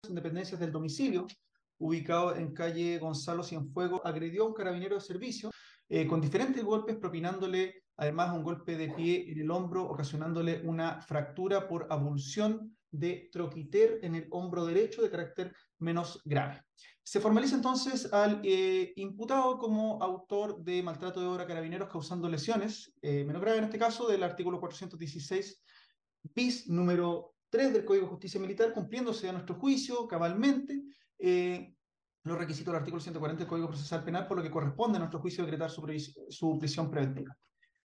en dependencias del domicilio, ubicado en calle Gonzalo Cienfuegos, agredió a un carabinero de servicio con diferentes golpes, propinándole además un golpe de pie en el hombro, ocasionándole una fractura por avulsión de troquiter en el hombro derecho de carácter menos grave. Se formaliza entonces al imputado como autor de maltrato de obra a carabineros causando lesiones, menos graves en este caso, del artículo 416 bis número 3 del Código de Justicia Militar, cumpliéndose a nuestro juicio cabalmente los requisitos del artículo 140 del Código Procesal Penal, por lo que corresponde a nuestro juicio decretar su prisión preventiva.